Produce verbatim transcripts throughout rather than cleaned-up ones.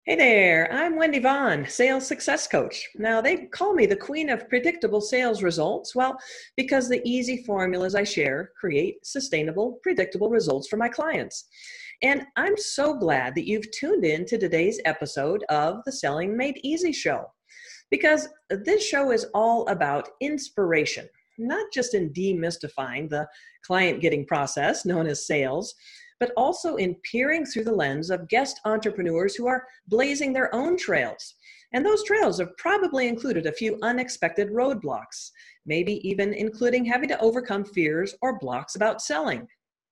Hey there, I'm Wendy Vaughn, Sales Success Coach. Now, they call me the queen of predictable sales results. Well, because the easy formulas I share create sustainable, predictable results for my clients. And I'm so glad that you've tuned in to today's episode of the Selling Made Easy show, because this show is all about inspiration, not just in demystifying the client getting process known as sales, but also in peering through the lens of guest entrepreneurs who are blazing their own trails. And those trails have probably included a few unexpected roadblocks, maybe even including having to overcome fears or blocks about selling.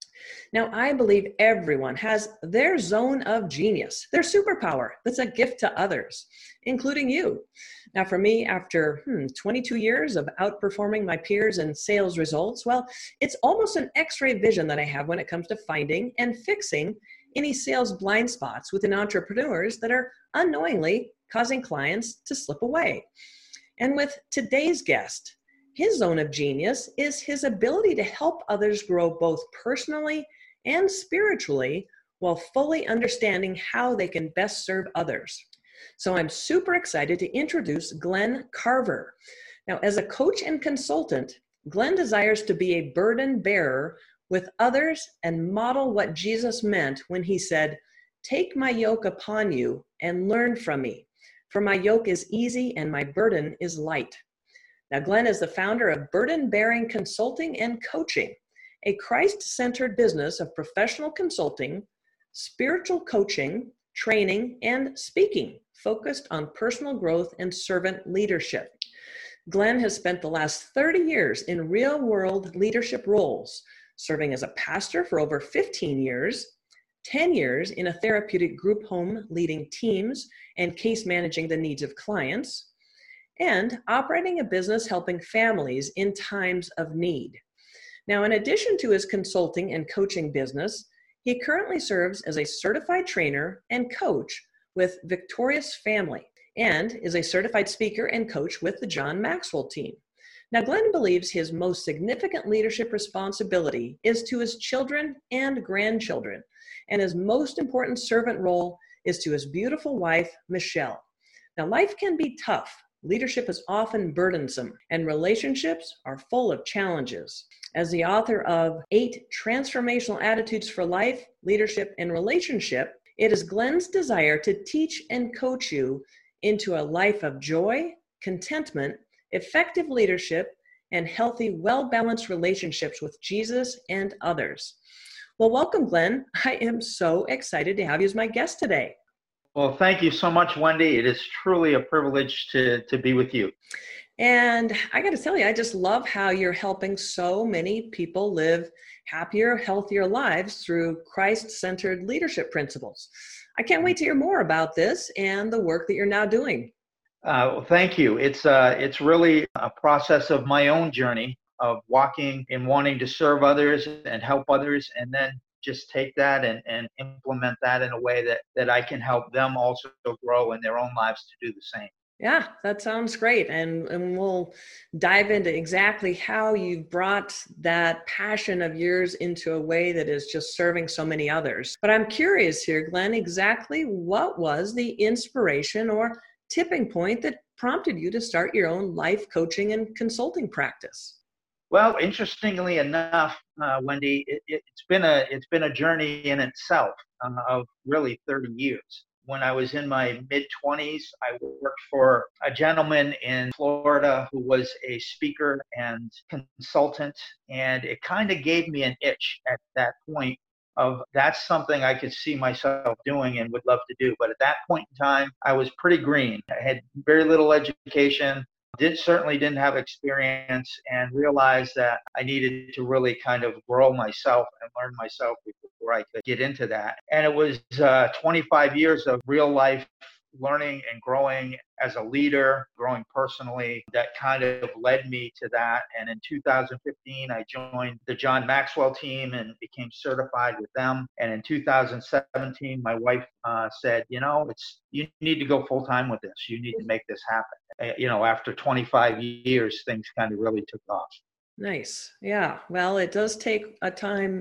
Now, I believe everyone has their zone of genius, their superpower that's a gift to others, including you. Now, for me, after hmm, twenty-two years of outperforming my peers in sales results, well, it's almost an x-ray vision that I have when it comes to finding and fixing any sales blind spots within entrepreneurs that are unknowingly causing clients to slip away. And with today's guest, his zone of genius is his ability to help others grow both personally and spiritually while fully understanding how they can best serve others. So I'm super excited to introduce Glenn Carver. Now, as a coach and consultant, Glenn desires to be a burden bearer with others and model what Jesus meant when he said, "Take my yoke upon you and learn from me, for my yoke is easy and my burden is light." Now, Glenn is the founder of Burden Bearing Consulting and Coaching, a Christ-centered business of professional consulting, spiritual coaching, training, and speaking focused on personal growth and servant leadership. Glenn has spent the last thirty years in real-world leadership roles, serving as a pastor for over fifteen years, ten years in a therapeutic group home leading teams and case managing the needs of clients, and operating a business helping families in times of need. Now, in addition to his consulting and coaching business, he currently serves as a certified trainer and coach with Victorious Family and is a certified speaker and coach with the John Maxwell team. Now, Glenn believes his most significant leadership responsibility is to his children and grandchildren, and his most important servant role is to his beautiful wife, Michelle. Now, life can be tough. Leadership is often burdensome, and relationships are full of challenges. As the author of Eight Transformational Attitudes for Life, Leadership, and Relationship, it is Glenn's desire to teach and coach you into a life of joy, contentment, effective leadership, and healthy, well-balanced relationships with Jesus and others. Well, welcome, Glenn. I am so excited to have you as my guest today. Well, thank you so much, Wendy. It is truly a privilege to, to be with you. And I got to tell you, I just love how you're helping so many people live happier, healthier lives through Christ-centered leadership principles. I can't wait to hear more about this and the work that you're now doing. Uh, well, thank you. It's uh, it's really a process of my own journey of walking and wanting to serve others and help others, and then just take that and, and implement that in a way that, that I can help them also grow in their own lives to do the same. Yeah, that sounds great. And, and we'll dive into exactly how you've brought that passion of yours into a way that is just serving so many others. But I'm curious here, Glenn, exactly what was the inspiration or tipping point that prompted you to start your own life coaching and consulting practice? Well, interestingly enough, uh, Wendy, it, it, it's been a it's been a journey in itself uh, of really thirty years. When I was in my mid twenties, I worked for a gentleman in Florida who was a speaker and consultant, and it kind of gave me an itch at that point of that's something I could see myself doing and would love to do. But at that point in time, I was pretty green. I had very little education. Did certainly didn't have experience, and realized that I needed to really kind of grow myself and learn myself before I could get into that. And it was uh, twenty-five years of real life learning and growing as a leader, growing personally, that kind of led me to that. And in two thousand fifteen, I joined the John Maxwell team and became certified with them. And in two thousand seventeen, my wife uh, said, you know, it's you need to go full time with this. You need to make this happen. Uh, you know, after twenty-five years, things kind of really took off. Nice. Yeah. Well, it does take a time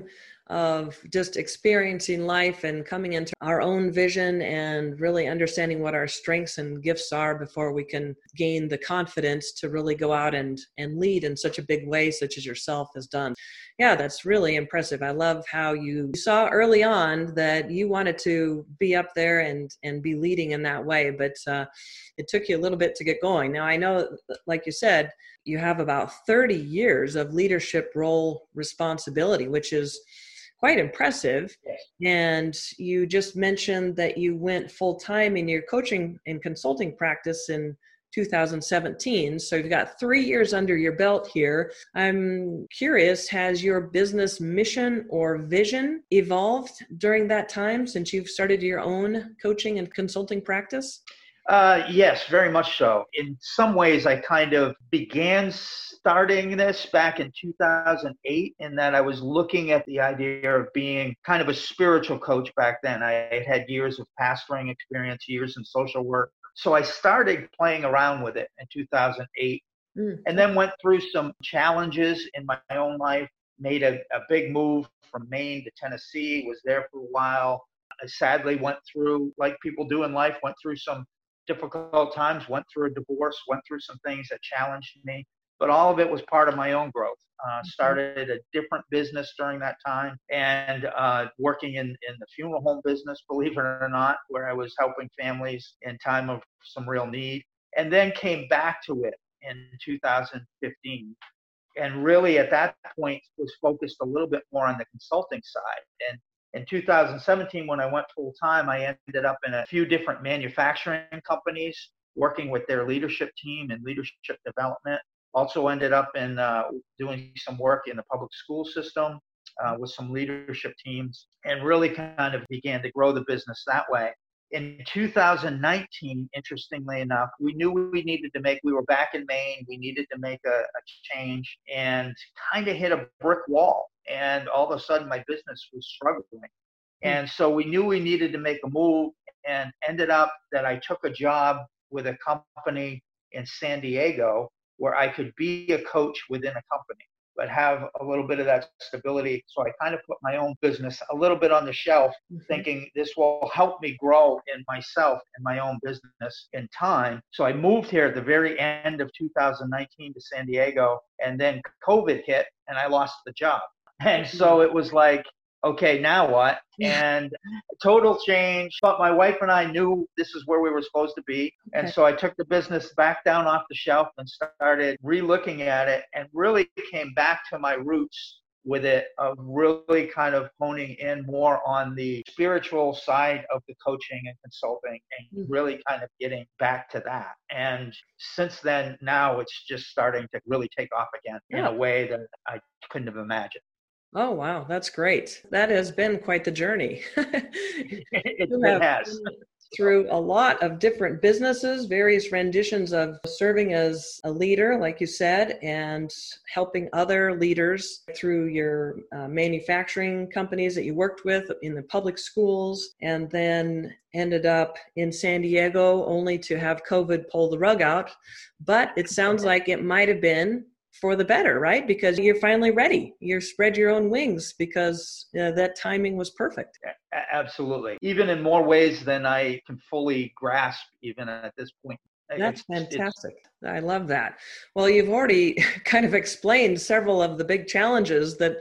of just experiencing life and coming into our own vision and really understanding what our strengths and gifts are before we can gain the confidence to really go out and, and lead in such a big way, such as yourself has done. Yeah, that's really impressive. I love how you saw early on that you wanted to be up there and, and be leading in that way, but uh, it took you a little bit to get going. Now, I know, like you said, you have about thirty years of leadership role responsibility, which is quite impressive. Yes. And you just mentioned that you went full-time in your coaching and consulting practice in two thousand seventeen. So you've got three years under your belt here. I'm curious, has your business mission or vision evolved during that time since you've started your own coaching and consulting practice? Uh, yes, very much so. In some ways, I kind of began starting this back in two thousand eight, in that I was looking at the idea of being kind of a spiritual coach back then. I had had years of pastoring experience, years in social work. So I started playing around with it in two thousand eight, mm. and then went through some challenges in my own life, made a, a big move from Maine to Tennessee, was there for a while. I sadly went through, like people do in life, went through some difficult times, went through a divorce, went through some things that challenged me, but all of it was part of my own growth. Uh, started a different business during that time, and uh, working in, in the funeral home business, believe it or not, where I was helping families in time of some real need, and then came back to it in two thousand fifteen. And really at that point was focused a little bit more on the consulting side. And in two thousand seventeen, when I went full time, I ended up in a few different manufacturing companies, working with their leadership team and leadership development. Also ended up in uh, doing some work in the public school system uh, with some leadership teams, and really kind of began to grow the business that way. In two thousand nineteen, interestingly enough, we knew we needed to make, we were back in Maine, we needed to make a, a change, and kind of hit a brick wall. And all of a sudden my business was struggling. And so we knew we needed to make a move, and ended up that I took a job with a company in San Diego where I could be a coach within a company, but have a little bit of that stability. So I kind of put my own business a little bit on the shelf, mm-hmm. thinking this will help me grow in myself and my own business in time. So I moved here at the very end of two thousand nineteen to San Diego, and then COVID hit and I lost the job. And so it was like, okay, now what? And total change. But my wife and I knew this is where we were supposed to be. And okay. So I took the business back down off the shelf and started re-looking at it, and really came back to my roots with it, of really kind of honing in more on the spiritual side of the coaching and consulting, and really kind of getting back to that. And since then, now it's just starting to really take off again yeah. in a way that I couldn't have imagined. Oh, wow. That's great. That has been quite the journey. it, it has. Through a lot of different businesses, various renditions of serving as a leader, like you said, and helping other leaders through your uh, manufacturing companies that you worked with in the public schools, and then ended up in San Diego only to have COVID pull the rug out. But it sounds like it might have been for the better, right? Because you're finally ready. You spread your own wings because uh, that timing was perfect. Absolutely. Even in more ways than I can fully grasp, even at this point. That's it's, fantastic. It's, I love that. Well, you've already kind of explained several of the big challenges that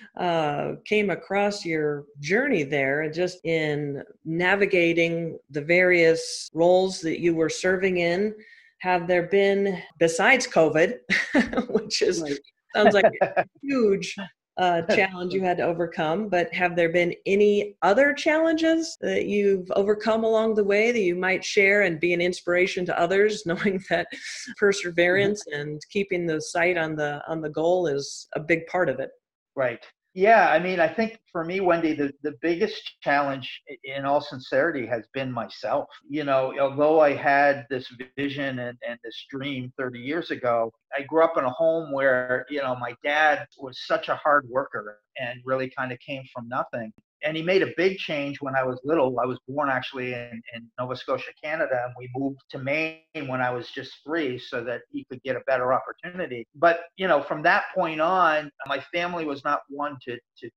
uh, came across your journey there, just in navigating the various roles that you were serving in. Have there been, besides COVID, which is right. sounds like a huge uh, challenge you had to overcome, but have there been any other challenges that you've overcome along the way that you might share and be an inspiration to others, knowing that perseverance mm-hmm. and keeping the sight on the on the goal is a big part of it? Right. Yeah, I mean, I think for me, Wendy, the, the biggest challenge, in all sincerity, has been myself. You know, although I had this vision and, and this dream thirty years ago, I grew up in a home where, you know, my dad was such a hard worker and really kind of came from nothing. And he made a big change when I was little. I was born actually in, in Nova Scotia, Canada, and we moved to Maine when I was just three so that he could get a better opportunity. But, you know, from that point on, my family was not one to, to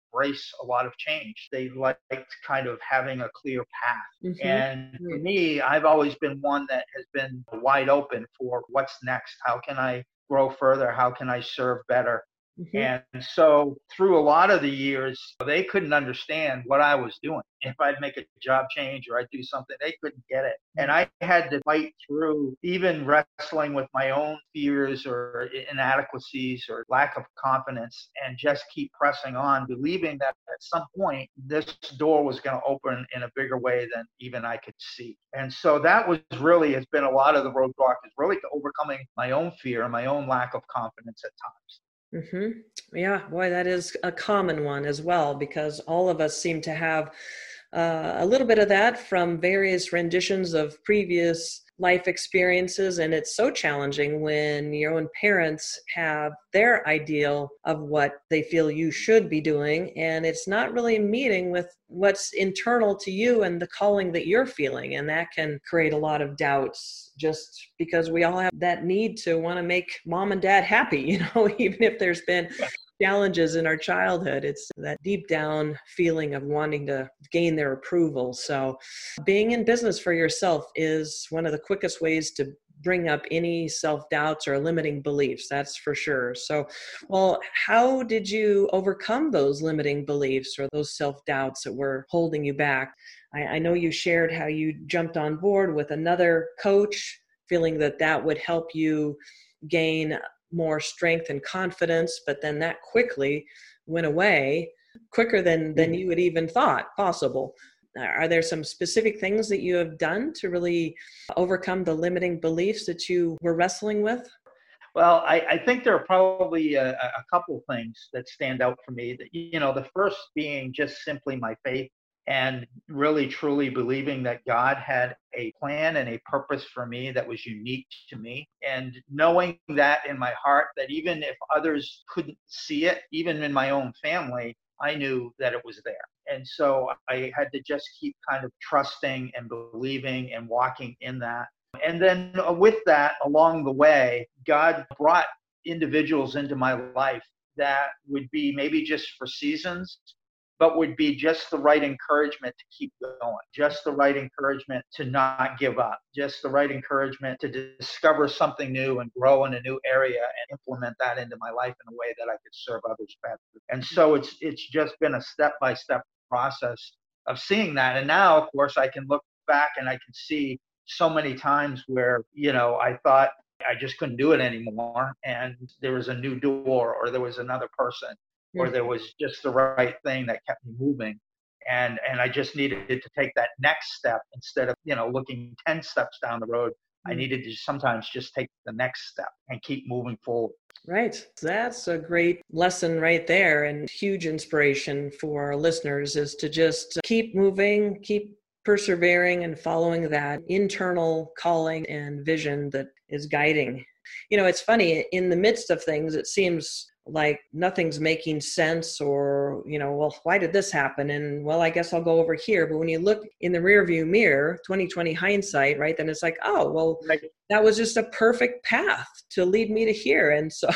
embrace a lot of change. They liked kind of having a clear path. Mm-hmm. And for Right. me, I've always been one that has been wide open for what's next. How can I grow further? How can I serve better? Mm-hmm. And so through a lot of the years, they couldn't understand what I was doing. If I'd make a job change or I'd do something, they couldn't get it. And I had to fight through even wrestling with my own fears or inadequacies or lack of confidence and just keep pressing on, believing that at some point this door was going to open in a bigger way than even I could see. And so that was really, has been a lot of the roadblock, is really to overcoming my own fear and my own lack of confidence at times. Mm-hmm. Yeah, boy, that is a common one as well, because all of us seem to have uh, a little bit of that from various renditions of previous life experiences. And it's so challenging when your own parents have their ideal of what they feel you should be doing, and it's not really meeting with what's internal to you and the calling that you're feeling. And that can create a lot of doubts, just because we all have that need to want to make mom and dad happy, you know, even if there's been challenges in our childhood. It's that deep down feeling of wanting to gain their approval. So being in business for yourself is one of the quickest ways to bring up any self-doubts or limiting beliefs, that's for sure. So, well, how did you overcome those limiting beliefs or those self-doubts that were holding you back? I, I know you shared how you jumped on board with another coach, feeling that that would help you gain more strength and confidence, but then that quickly went away, quicker than than you had even thought possible. Are there some specific things that you have done to really overcome the limiting beliefs that you were wrestling with? Well, I, I think there are probably a, a couple things that stand out for me. That, you know, the first being just simply my faith and really truly believing that God had a plan and a purpose for me that was unique to me. And knowing that in my heart, that even if others couldn't see it, even in my own family, I knew that it was there. And so I had to just keep kind of trusting and believing and walking in that. And then with that, along the way, God brought individuals into my life that would be maybe just for seasons, but would be just the right encouragement to keep going, just the right encouragement to not give up, just the right encouragement to discover something new and grow in a new area and implement that into my life in a way that I could serve others better. And so it's it's just been a step-by-step process of seeing that. And now, of course, I can look back and I can see so many times where, you know, I thought I just couldn't do it anymore, and there was a new door, or there was another person, or there was just the right thing that kept me moving. And and I just needed to take that next step instead of, you know, looking ten steps down the road. I needed to sometimes just take the next step and keep moving forward. Right. That's a great lesson right there, and huge inspiration for our listeners is to just keep moving, keep persevering and following that internal calling and vision that is guiding. You know, it's funny, in the midst of things, it seems like nothing's making sense, or, you know, well, why did this happen? And well, I guess I'll go over here. But when you look in the rear view mirror, twenty twenty hindsight, right, then it's like, oh, well, that was just a perfect path to lead me to here. And so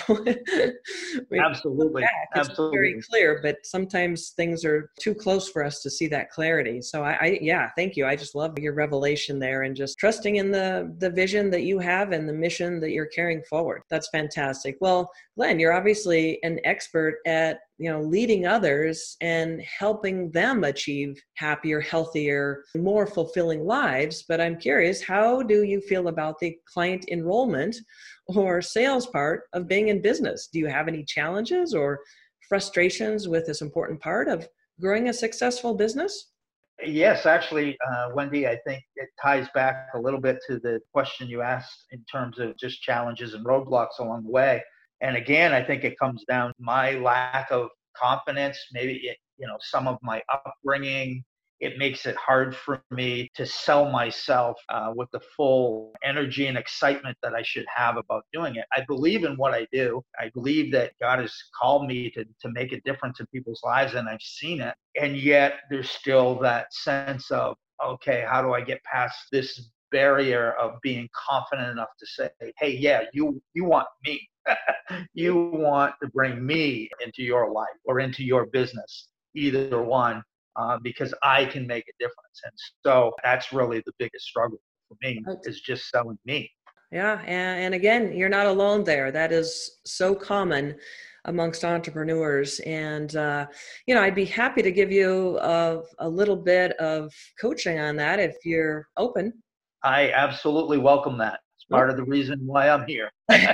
absolutely, back, it's absolutely very clear, but sometimes things are too close for us to see that clarity. So I, I yeah, thank you. I just love your revelation there, and just trusting in the, the vision that you have and the mission that you're carrying forward. That's fantastic. Well, Glenn, you're obviously an expert at, you know, leading others and helping them achieve happier, healthier, more fulfilling lives. But I'm curious, how do you feel about the client enrollment or sales part of being in business? Do you have any challenges or frustrations with this important part of growing a successful business? Yes, actually, uh, Wendy, I think it ties back a little bit to the question you asked in terms of just challenges and roadblocks along the way. And again, I think it comes down to my lack of confidence, maybe, it, you know, some of my upbringing. It makes it hard for me to sell myself uh, with the full energy and excitement that I should have about doing it. I believe in what I do. I believe that God has called me to, to make a difference in people's lives, and I've seen it. And yet there's still that sense of, okay, how do I get past this barrier of being confident enough to say, hey, yeah, you you want me. You want to bring me into your life or into your business. either one uh, because I can make a difference. And so that's really the biggest struggle for me is just selling me. Yeah. And, and again, you're not alone there. That is so common amongst entrepreneurs. And, uh, you know, I'd be happy to give you a, a little bit of coaching on that if you're open. I absolutely welcome that. It's part of the reason why I'm here.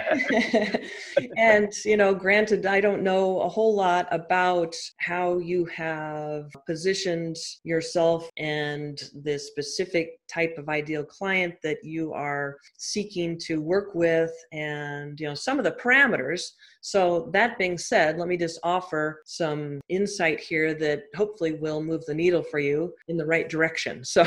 And, you know, granted, I don't know a whole lot about how you have positioned yourself and the specific type of ideal client that you are seeking to work with and, you know, some of the parameters. So that being said, let me just offer some insight here that hopefully will move the needle for you in the right direction. So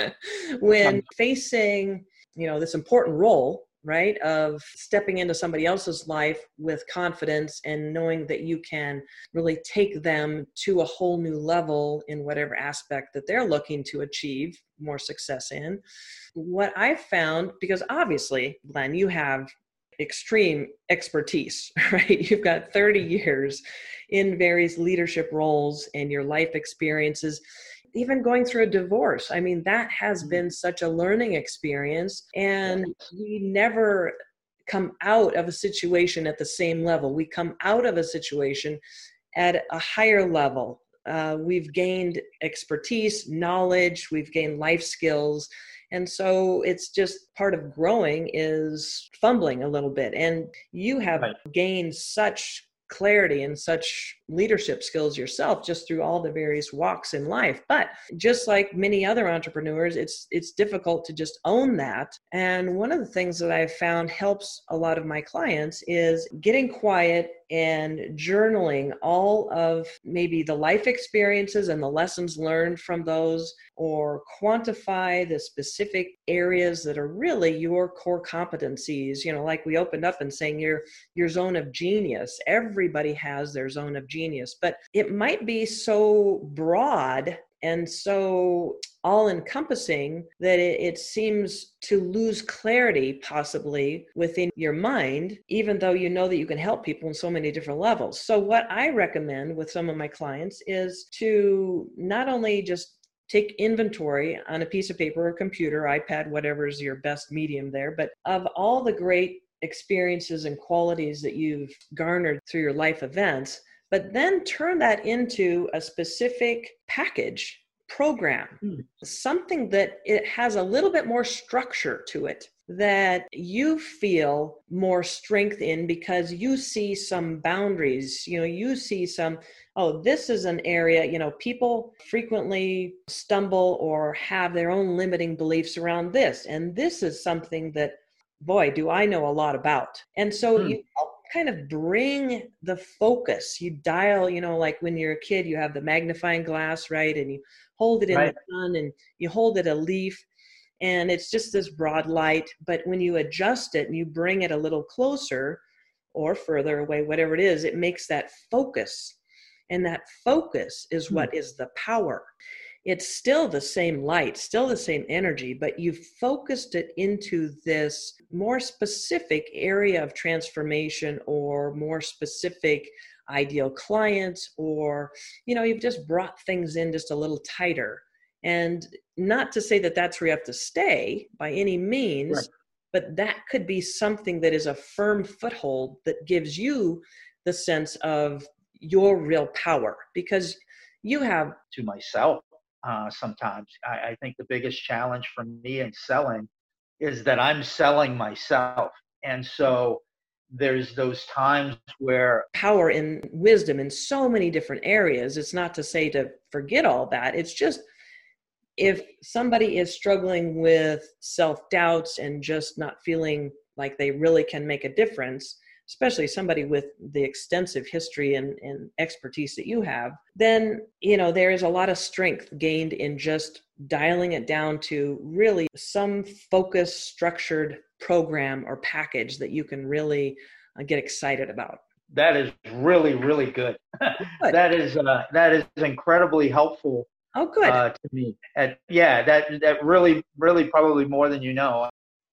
when facing, you know, this important role, right, of stepping into somebody else's life with confidence and knowing that you can really take them to a whole new level in whatever aspect that they're looking to achieve more success in. What I've found, because obviously, Glenn, you have extreme expertise, right? You've got thirty years in various leadership roles and your life experiences. Even going through a divorce, I mean, that has been such a learning experience, and we never come out of a situation at the same level. We come out of a situation at a higher level. Uh, we've gained expertise, knowledge, we've gained life skills. And so it's just part of growing is fumbling a little bit. And you have right. gained such clarity and such leadership skills yourself just through all the various walks in life. But just like many other entrepreneurs, it's it's difficult to just own that. And one of the things that I've found helps a lot of my clients is getting quiet and journaling all of maybe the life experiences and the lessons learned from those, or quantify the specific areas that are really your core competencies. You know, like we opened up and saying your your zone of genius. Everybody has their zone of genius, but it might be so broad and so all-encompassing that it, it seems to lose clarity possibly within your mind, even though you know that you can help people in so many different levels. So what I recommend with some of my clients is to not only just take inventory on a piece of paper or computer, iPad, whatever is your best medium there, but of all the great experiences and qualities that you've garnered through your life events, but then turn that into a specific package program, mm. something that it has a little bit more structure to it that you feel more strength in because you see some boundaries, you know, you see some, oh, this is an area, you know, people frequently stumble or have their own limiting beliefs around this. And this is something that, boy, do I know a lot about. And so mm. you kind of bring the focus, you dial, you know, like when you're a kid, you have the magnifying glass, right? And you hold it in right. the sun and you hold it a leaf and it's just this broad light. But when you adjust it and you bring it a little closer or further away, whatever it is, it makes that focus. And that focus is what is the power. It's still the same light, still the same energy, but you've focused it into this more specific area of transformation or more specific ideal clients, or, you know, you've just brought things in just a little tighter. And not to say that that's where you have to stay by any means, right. but that could be something that is a firm foothold that gives you the sense of your real power, because you have to myself. Uh, sometimes I, I think the biggest challenge for me in selling is that I'm selling myself. And so there's those times where power and wisdom in so many different areas. It's not to say to forget all that. It's just if somebody is struggling with self-doubts and just not feeling like they really can make a difference, especially somebody with the extensive history and, and expertise that you have, then, you know, there is a lot of strength gained in just dialing it down to really some focused, structured program or package that you can really uh, get excited about. That is really, really good. good. That is uh, that is incredibly helpful. Oh, good. Uh, to me. And yeah, that that really, really probably more than you know.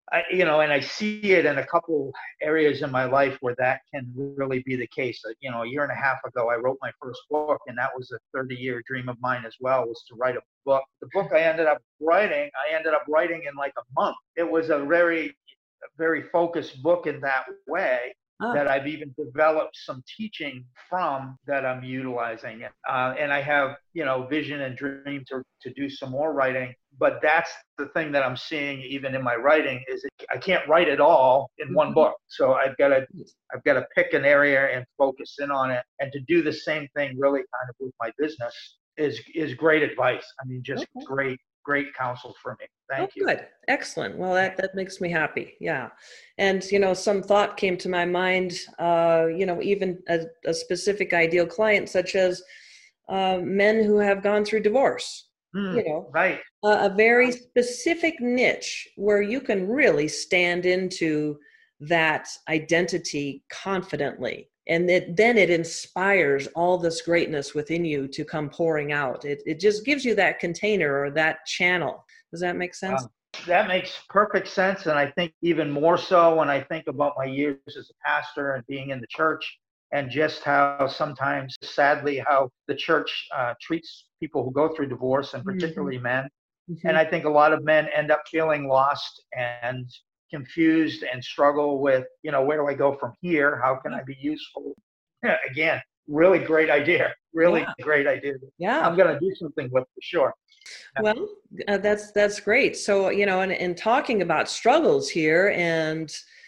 I, you know, and I see it in a couple areas in my life where that can really be the case. Uh, You know, a year and a half ago, I wrote my first book, and that was a thirty-year dream of mine as well, was to write a book. The book I ended up writing, I ended up writing in like a month. It was a very, very focused book in that way, Ah, that I've even developed some teaching from that I'm utilizing. Uh, and I have, you know, vision and dream to, to do some more writing. But that's the thing that I'm seeing even in my writing is I can't write it all in one mhm. book. So I've got to I've got to pick an area and focus in on it. And to do the same thing really kind of with my business is is great advice. I mean, just Okay. great, great counsel for me. Oh, Thank you. good. Excellent. Well, that, that makes me happy. Yeah. And, you know, some thought came to my mind, uh, you know, even a, a specific ideal client, such as uh, men who have gone through divorce, Mm, you know, right. a, a very specific niche where you can really stand into that identity confidently. And it, then it inspires all this greatness within you to come pouring out. It, it just gives you that container or that channel. Does that make sense? Wow. That makes perfect sense. And I think even more so when I think about my years as a pastor and being in the church, and just how sometimes, sadly, how the church uh, treats people who go through divorce, and Mhm, particularly men. And mhm. I think a lot of men end up feeling lost and confused and struggle with, you know, where do I go from here? How can Yeah, I be useful? Yeah, again, really great idea. Really yeah, great idea. I'm yeah. going to do something with for sure. Well, uh, that's that's great. So, you know, and, and talking about struggles here and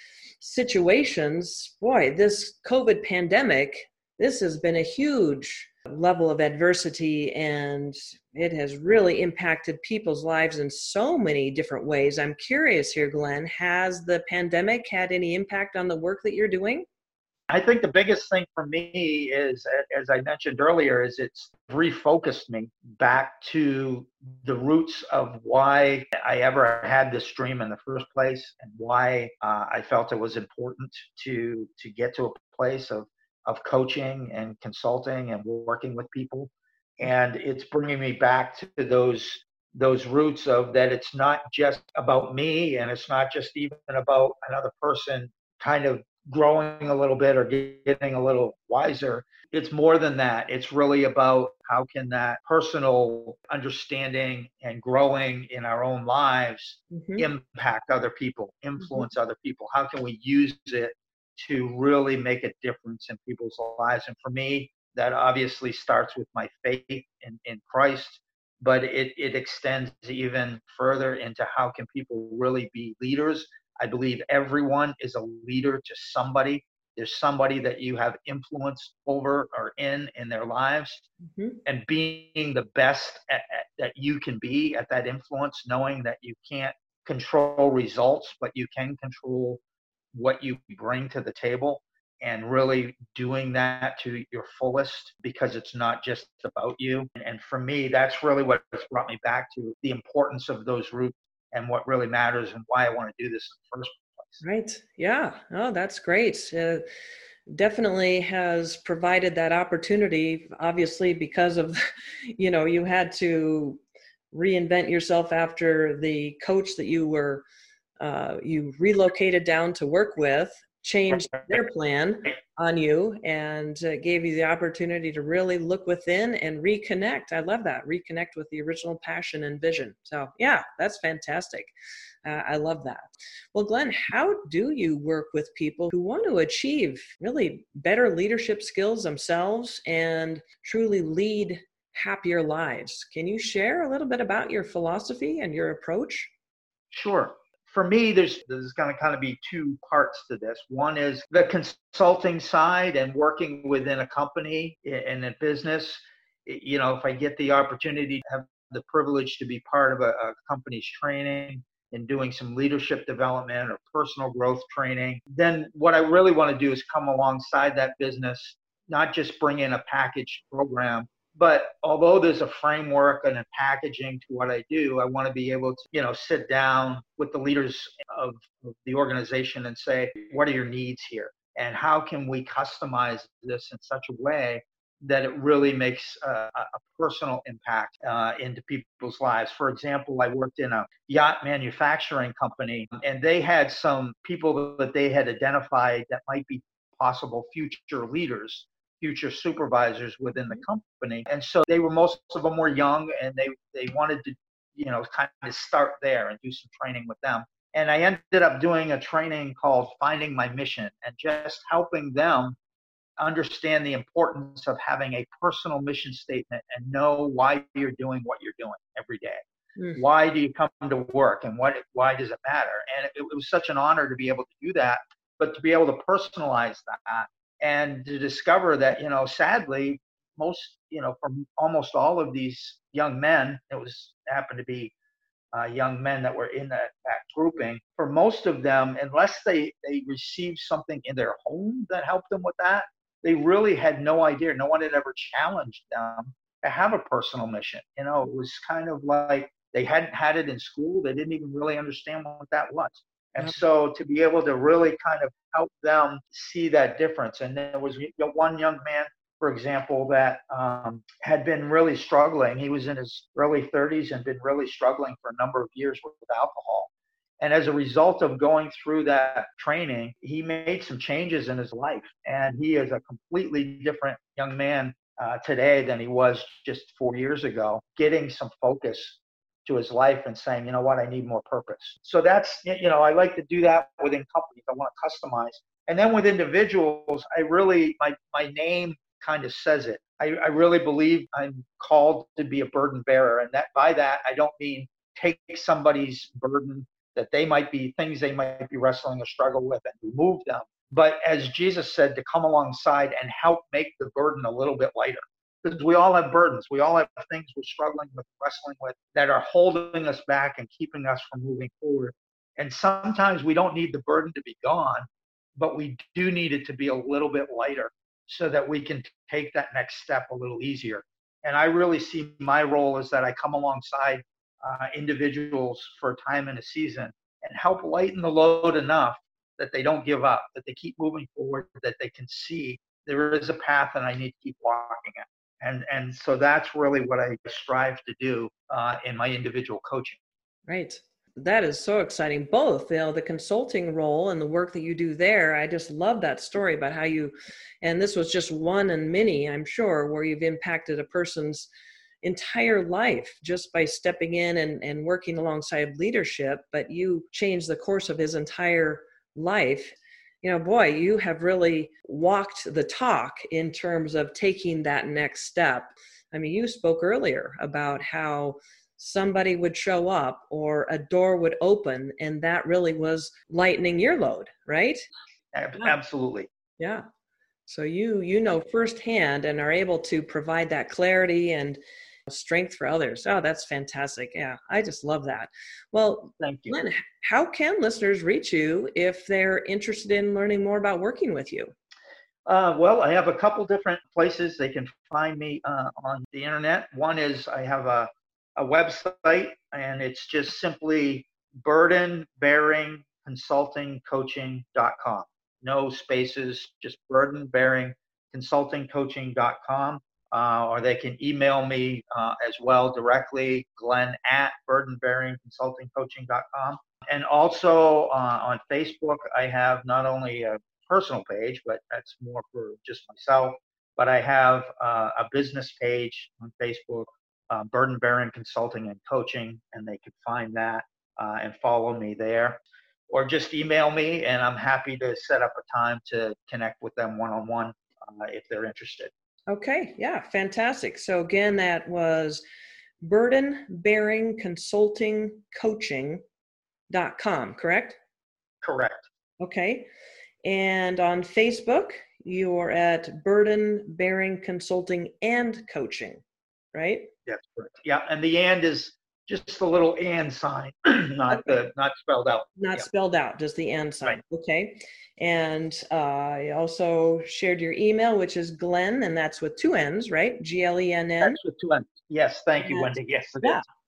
situations, boy, this COVID pandemic, this has been a huge level of adversity, and it has really impacted people's lives in so many different ways. I'm curious here, Glenn, has the pandemic had any impact on the work that you're doing? I think the biggest thing for me is, as I mentioned earlier, is it's refocused me back to the roots of why I ever had this dream in the first place, and why uh, I felt it was important to to get to a place of of coaching and consulting and working with people. And it's bringing me back to those those roots of that. It's not just about me, and it's not just even about another person kind of growing a little bit or getting a little wiser. It's more than that. It's really about how can that personal understanding and growing in our own lives Hmm. impact other people, Hmm. influence other people. How can we use it to really make a difference in people's lives? And for me, that obviously starts with my faith in, in Christ, but it, it extends even further into how can people really be leaders. I believe everyone is a leader to somebody. There's somebody that you have influence over or in in their lives, Hmm. and being the best at, at, that you can be at that influence, knowing that you can't control results, but you can control what you bring to the table, and really doing that to your fullest, because it's not just about you. And for me, that's really what has brought me back to the importance of those roots and what really matters and why I want to do this in the first place. Right. Yeah. Oh, that's great. Uh, definitely has provided that opportunity, obviously, because of, you know, you had to reinvent yourself after the coach that you were, uh, you relocated down to work with, changed their plan on you, and uh, gave you the opportunity to really look within and reconnect. I love that. Reconnect with the original passion and vision. So, yeah, that's fantastic. Uh, I love that. Well, Glenn, how do you work with people who want to achieve really better leadership skills themselves and truly lead happier lives? Can you share a little bit about your philosophy and your approach? Sure. For me, there's there's going to kind of be two parts to this. One is the consulting side and working within a company in a business. You know, if I get the opportunity to have the privilege to be part of a, a company's training and doing some leadership development or personal growth training, then what I really want to do is come alongside that business, not just bring in a packaged program, but although there's a framework and a packaging to what I do, I want to be able to, you know, sit down with the leaders of, of the organization and say, what are your needs here? And how can we customize this in such a way that it really makes a, a personal impact uh, into people's lives. For example, I worked in a yacht manufacturing company, and they had some people that they had identified that might be possible future leaders, future supervisors within the company. And so they were, most of them were young, and they, they wanted to, you know, kind of start there and do some training with them. And I ended up doing a training called Finding My Mission, and just helping them understand the importance of having a personal mission statement and know why you're doing what you're doing every day. Mm. Why do you come to work, and what, why does it matter? And it, it was such an honor to be able to do that, but to be able to personalize that and to discover that, you know, sadly, most, you know, from almost all of these young men, it was happened to be uh, young men that were in that, that grouping. For most of them, unless they, they received something in their home that helped them with that, they really had no idea. No one had ever challenged them to have a personal mission. You know, it was kind of like they hadn't had it in school. They didn't even really understand what that was. And so to be able to really kind of help them see that difference. And there was one young man, for example, that um, had been really struggling. He was in his early thirties and been really struggling for a number of years with alcohol. And as a result of going through that training, he made some changes in his life. And he is a completely different young man uh, today than he was just four years ago, getting some focus to his life and saying, you know what, I need more purpose. So that's, you know, I like to do that within companies. I want to customize. And then with individuals, I really, my, my name kind of says it. I, I really believe I'm called to be a burden bearer. And that by that, I don't mean take somebody's burden that they might be, things they might be wrestling or struggle with, and remove them. But as Jesus said, to come alongside and help make the burden a little bit lighter. Because we all have burdens. We all have things we're struggling with, wrestling with, that are holding us back and keeping us from moving forward. And sometimes we don't need the burden to be gone, but we do need it to be a little bit lighter so that we can take that next step a little easier. And I really see my role as that I come alongside uh, individuals for a time and a season and help lighten the load enough that they don't give up, that they keep moving forward, that they can see there is a path and I need to keep walking it. And and so that's really what I strive to do uh, in my individual coaching. Right. That is so exciting. Both, you know, the consulting role and the work that you do there. I just love that story about how you, and this was just one and many, I'm sure, where you've impacted a person's entire life just by stepping in and, and working alongside leadership, but you changed the course of his entire life. You know, boy, you have really walked the talk in terms of taking that next step. I mean, you spoke earlier about how somebody would show up or a door would open, and that really was lightening your load, right? Absolutely. Yeah. So you, you know, firsthand and are able to provide that clarity and strength for others. Oh, that's fantastic. Yeah, I just love that. Well, thank you. Glenn, how can listeners reach you if they're interested in learning more about working with you? Uh, well, I have a couple different places they can find me uh, on the internet. One is I have a, a website, and it's just simply burden bearing consulting coaching dot com. No spaces, just burden bearing consulting coaching dot com. Uh, or they can email me uh, as well directly, Glenn at burden bearing consulting coaching dot com. And also uh, on Facebook, I have not only a personal page, but that's more for just myself, but I have uh, a business page on Facebook, uh, Burden Bearing Consulting and Coaching, and they can find that uh, and follow me there. Or just email me, and I'm happy to set up a time to connect with them one-on-one uh, if they're interested. Okay. Yeah. Fantastic. So again, that was burden bearing consulting coaching dot com, correct? Correct. Okay. And on Facebook, you are at Burden Bearing Consulting and Coaching, right? Yes, correct. Yeah. And the and is just the little and sign, not okay. the not spelled out. Not yeah. spelled out, just the and sign. Right. Okay. And uh, I also shared your email, which is Glenn, and that's with two N's, right? G L E N N. That's with two N's. Yes. Thank and, you, Wendy. Yes, it yeah. is.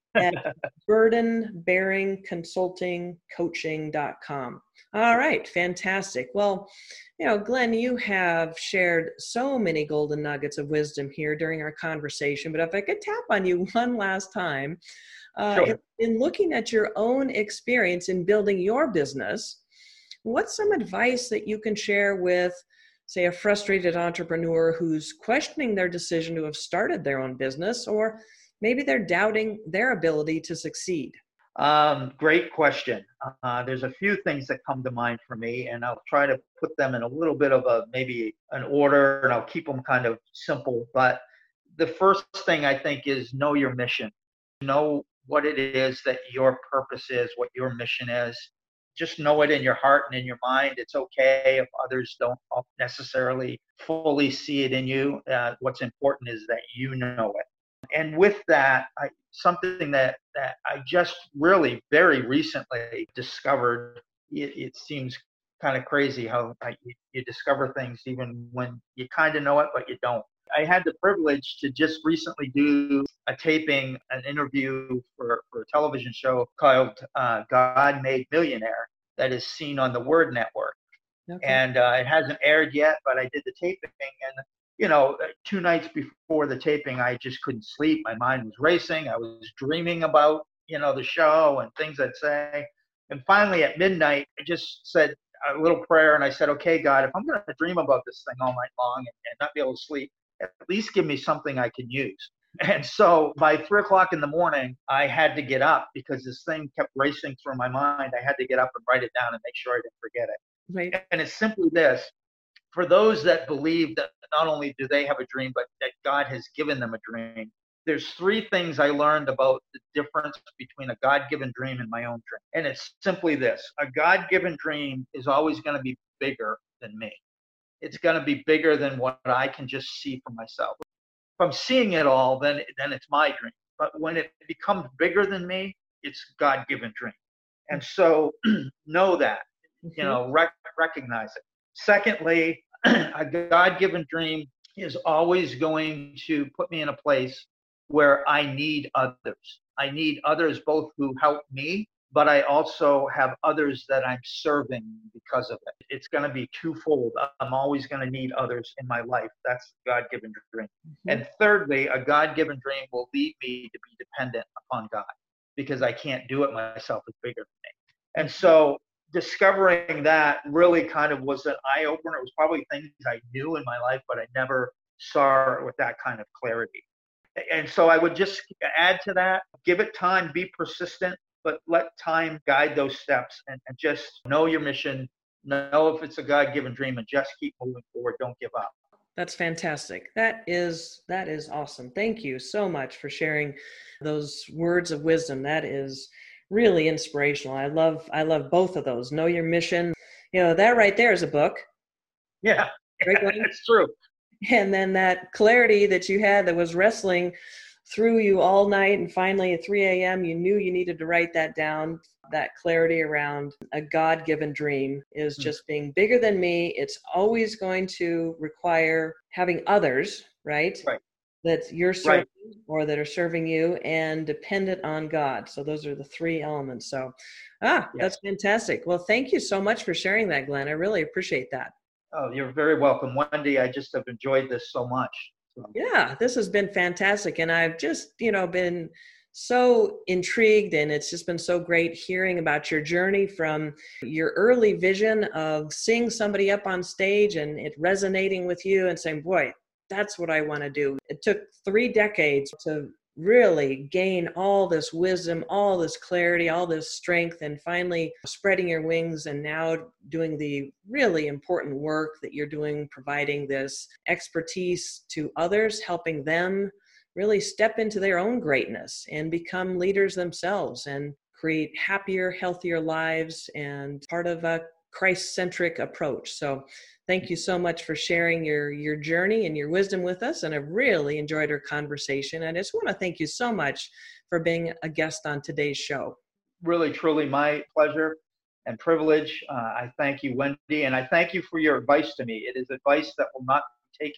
at burden bearing consulting coaching dot com. All right, fantastic. Well, you know, Glenn, you have shared so many golden nuggets of wisdom here during our conversation, but if I could tap on you one last time, uh, Sure. in, in looking at your own experience in building your business, what's some advice that you can share with, say, a frustrated entrepreneur who's questioning their decision to have started their own business, or maybe they're doubting their ability to succeed? Um, great question. Uh, there's a few things that come to mind for me, and I'll try to put them in a little bit of a maybe an order, and I'll keep them kind of simple. But the first thing I think is know your mission. Know what it is that your purpose is, what your mission is. Just know it in your heart and in your mind. It's okay if others don't necessarily fully see it in you. Uh, what's important is that you know it. And with that, I, something that, that I just really very recently discovered, it, it seems kind of crazy how I, you, you discover things even when you kind of know it, but you don't. I had the privilege to just recently do a taping, an interview for, for a television show called uh, God Made Millionaire that is seen on the Word Network. Okay. And uh, it hasn't aired yet, but I did the taping, and you know, two nights before the taping, I just couldn't sleep. My mind was racing. I was dreaming about, you know, the show and things I'd say. And finally at midnight, I just said a little prayer, and I said, okay, God, if I'm going to dream about this thing all night long and, and not be able to sleep, at least give me something I can use. And so by three o'clock in the morning, I had to get up because this thing kept racing through my mind. I had to get up and write it down and make sure I didn't forget it. Right. And it's simply this. For those that believe that not only do they have a dream, but that God has given them a dream, there's three things I learned about the difference between a God-given dream and my own dream. And it's simply this. A God-given dream is always going to be bigger than me. It's going to be bigger than what I can just see for myself. If I'm seeing it all, then, then it's my dream. But when it becomes bigger than me, it's a God-given dream. And so know that, you know, rec- recognize it. Secondly, a God-given dream is always going to put me in a place where I need others. I need others both who help me, but I also have others that I'm serving because of it. It's going to be twofold. I'm always going to need others in my life. That's a God-given dream. Mm-hmm. And thirdly, a God-given dream will lead me to be dependent upon God because I can't do it myself. It's bigger than me. And so discovering that really kind of was an eye-opener. It was probably things I knew in my life, but I never saw it with that kind of clarity. And so I would just add to that, give it time, be persistent, but let time guide those steps and, and just know your mission, know if it's a God-given dream, and just keep moving forward. Don't give up. That's fantastic. That is, that is awesome. Thank you so much for sharing those words of wisdom. That is really inspirational. I love, I love both of those. Know your mission. You know, that right there is a book. Yeah, right, it's true. And then that clarity that you had that was wrestling through you all night, and finally at three a.m. you knew you needed to write that down. That clarity around a God-given dream is just being bigger than me. It's always going to require having others, right? Right. That you're serving right. or that are serving you, and dependent on God. So those are the three elements. So, ah, yes. That's fantastic. Well, thank you so much for sharing that, Glenn. I really appreciate that. Oh, you're very welcome. Wendy, I just have enjoyed this so much. So. Yeah, this has been fantastic. And I've just, you know, been so intrigued, and it's just been so great hearing about your journey from your early vision of seeing somebody up on stage and it resonating with you and saying, boy, that's what I want to do. It took three decades to really gain all this wisdom, all this clarity, all this strength, and finally spreading your wings and now doing the really important work that you're doing, providing this expertise to others, helping them really step into their own greatness and become leaders themselves and create happier, healthier lives and part of a Christ-centric approach. So thank you so much for sharing your, your journey and your wisdom with us. And I've really enjoyed our conversation. And I just want to thank you so much for being a guest on today's show. Really, truly my pleasure and privilege. Uh, I thank you, Wendy, and I thank you for your advice to me. It is advice that will not be taken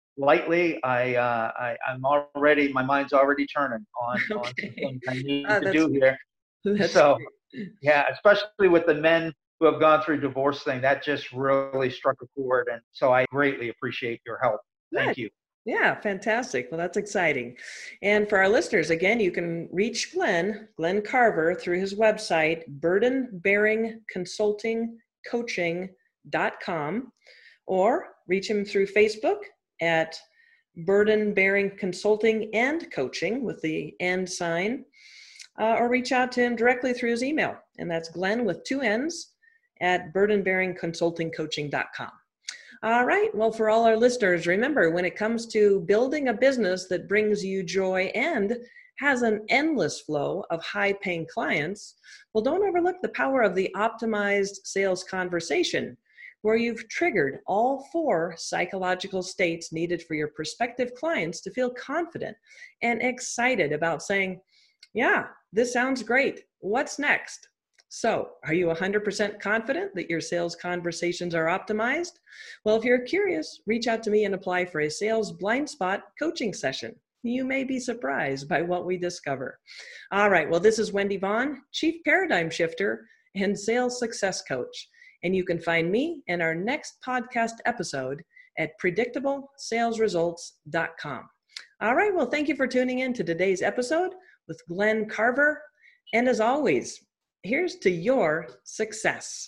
lightly. I, uh, I I'm already my mind's already turning on on some Okay. things I need Ah, to that's do here. that's So great. yeah, especially with the men who have gone through divorce thing, that just really struck a chord. And so I greatly appreciate your help. Good. Thank you. Yeah, fantastic. Well, that's exciting. And for our listeners, again, you can reach Glenn, Glenn Carver, through his website, burden bearing consulting coaching dot com, or reach him through Facebook at Burden Bearing Consulting and Coaching with the and sign, uh, or reach out to him directly through his email. And that's Glenn with two N's at burden bearing consulting coaching dot com. All right. Well, for all our listeners, remember, when it comes to building a business that brings you joy and has an endless flow of high-paying clients, well, don't overlook the power of the optimized sales conversation, where you've triggered all four psychological states needed for your prospective clients to feel confident and excited about saying, yeah, this sounds great. What's next? So, are you one hundred percent confident that your sales conversations are optimized? Well, if you're curious, reach out to me and apply for a sales blind spot coaching session. You may be surprised by what we discover. All right, well, this is Wendy Vaughn, Chief Paradigm Shifter and Sales Success Coach. And you can find me in our next podcast episode at predictable sales results dot com. All right, well, thank you for tuning in to today's episode with Glenn Carver. And as always, here's to your success.